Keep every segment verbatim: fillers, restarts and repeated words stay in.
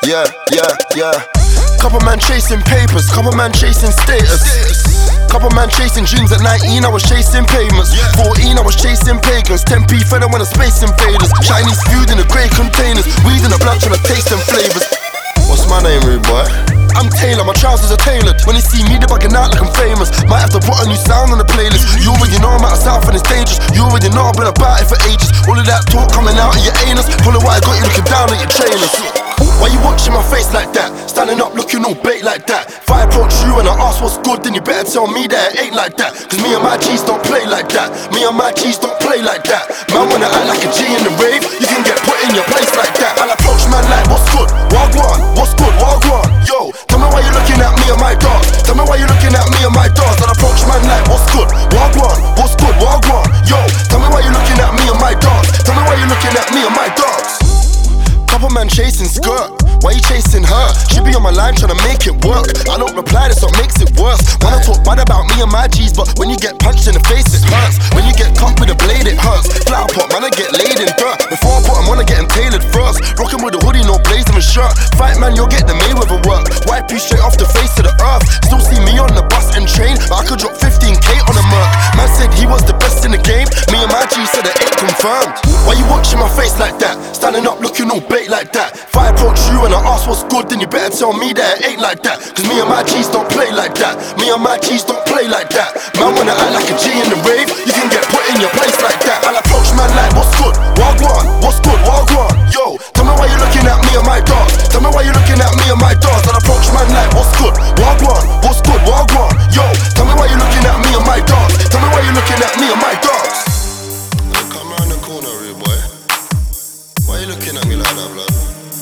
yeah, yeah, yeah. Couple man chasing papers, couple man chasing status. Couple man chasing dreams. At nineteen I was chasing payments. Fourteen I was chasing pagans. ten p fed when I space invaders. Chinese food in the grey containers. Weed in the blunt trying to taste them flavors. What's my name, rude boy? I'm Taylor, my trousers are tailored. When they see me, they're bugging out like I'm famous. Might have to put a new sound on the playlist. You already know I'm out of south and it's dangerous. You already know I've been about it for ages. All of that talk coming out of your anus. Full of what I got you looking down at your trainers. Why you watching my face like that? Standing up looking all bait like that. If I approach you and I ask what's good, then you better tell me that it ain't like that. Cause me and my G's don't play like that. Me and my G's don't play like that. Man wanna act like a G in the rave, you can get put in your place like that. I'll approach man like what's good, wagwan, what's good, wagwan. Yo, tell me why you looking at me and my dogs. Tell me why you looking at me and my dogs. I'll approach man like what's good, wagwan, what's good, wagwan. Yo, tell me why you looking at me and my dogs. Tell me why you looking at me and my dogs. Couple man chasing skirt, why you chasing her? She be on my line trying to make it work. I don't reply, that's what makes it worse. Wanna talk bad about me and my G's, but when you get punched in the face it hurts. When you get cut with a blade it hurts. Flower pot, man, I get laid in dirt. Before I put them on, I get them tailored first. Rockin' with a hoodie, no blazer and shirt. Fight man, you'll get the Mayweather work. Wipe you straight off the face of the earth. Still see me on the bus and train, but I could drop fifteen K on a merc. Man said he was the best in the game. Me and my G said it ain't confirmed. Why you watching my face like that? Standing up looking all bait like that. If I approach you and I ask what's good, then you better tell me that it ain't like that. Cause me and my G's don't play like that. Me and my G's don't play like that. Man wanna act like a G in the rave, you can get put in your place like that. I'll approach man like what's good, wagwan, what's good, wagwan. Yo, tell me why you looking at me and my dogs. Tell me why you looking at me and my dogs. I'll approach man like what's good, wagwan, what's good, wagwan. Yo, tell me why you looking at me and my dogs. Tell me why you looking at me and my dogs. Come round the corner, rude boy. Why you looking at me like that, blood?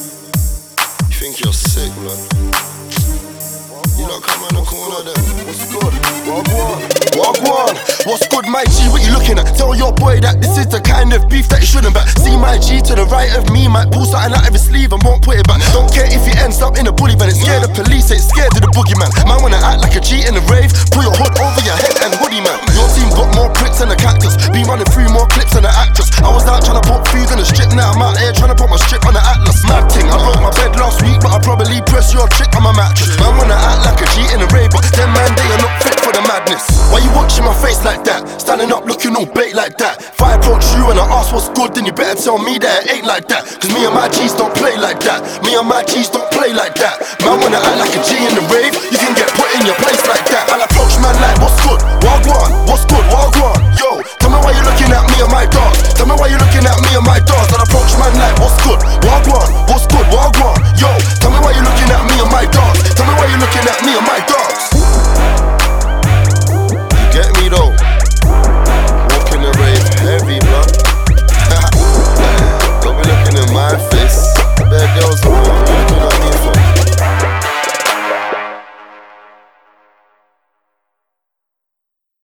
You think you're sick, blood? You not come round the corner then. What's good? Wagwan, wagwan. What's good, my G? What you looking at? Tell your boy that this is the kind of beef that you shouldn't back. See my G to the right of me, might pull something out of his sleeve and won't put it back. Don't care if he ends up in a bully van. It's scared of police, it's scared of the boogeyman. Man wanna act like a G in the rave. Pull your hood over your head and hoodie, man. Your team got more pricks than a cactus. Been running through more clips than an actress. I was out trying to put food in the strip. Now I'm out here trying to put my strip on the Atlas. Mad thing, I broke my bed last week, but I probably press your chick on my mattress. Man wanna act like a G in the rave, but them man they are not fit for the madness. Why you watching my face like that? Standing up looking all bait like that. If I approach you and I ask what's good, then you better tell me that it ain't like that. Cause me and my G's don't play like that. Me and my G's don't play like that. Man wanna act like a G in the